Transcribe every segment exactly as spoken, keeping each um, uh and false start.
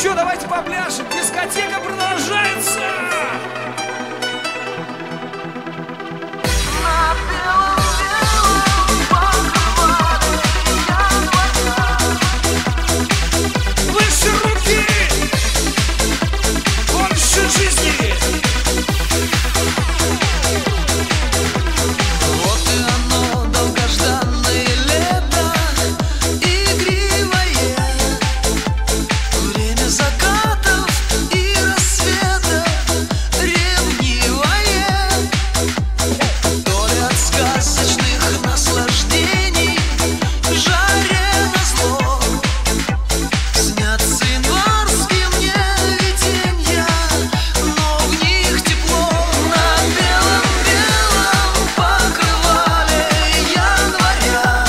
что, давайте попляшем, дискотека продолжается! Выше руки! Больше жизни! Вот и оно, долгожданное лето, игривое, время закатов и рассветов, ревнивое, то ли от сказочных наслаждений, жаре назло, снятся январские мне виденья, но в них тепло. На белом-белом покрывале января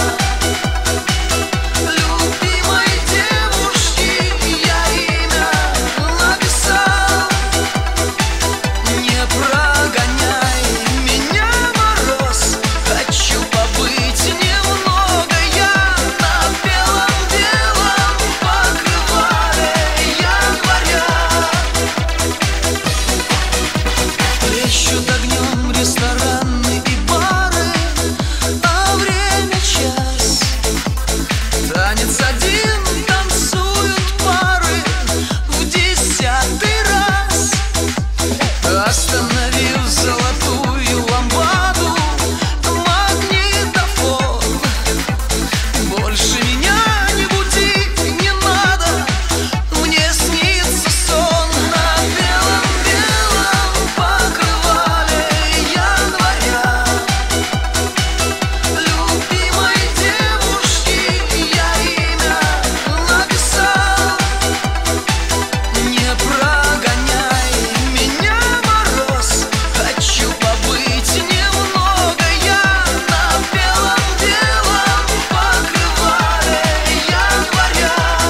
любимой девушки я имя написал. Не прогоняй меня, мороз, хочу побыть немного я на белом-белом покрывале января. Плещут огнем рестораны и бары, а время час. Танец один танцуют пары в десятый раз. Остановив золотую лампаду, магнитофон, больше меня не буди, не надо, мне снится сон. На белом-белом покрывале января любимой девушки я имя написал. Не прогоняй меня, мороз, хочу побыть немного я на белом-белом покрывале января.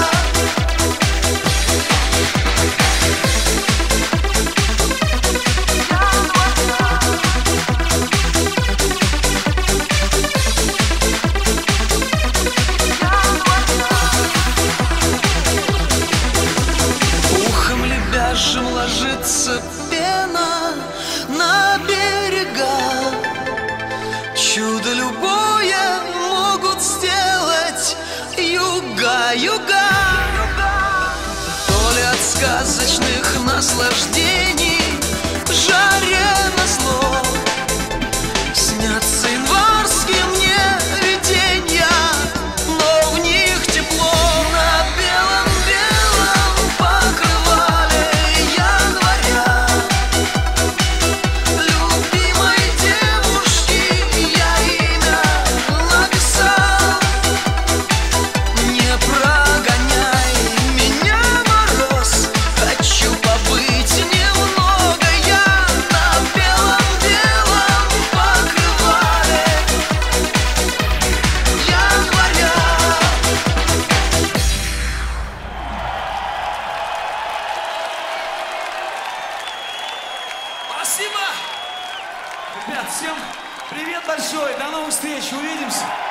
Ухом лебяжьим ложится пена на берега. Чудо любое могут сделать юга, юга. То ли от сказочных наслаждений, жаре назло, снятся январские мне виденья, но в них тепло. На белом-белом покрывале января любимой девушки я имя написал. Не прогоняй меня, мороз, хочу побыть немного я на белом-белом покрывале января. Спасибо! Ребят, всем привет большой, до новых встреч, увидимся!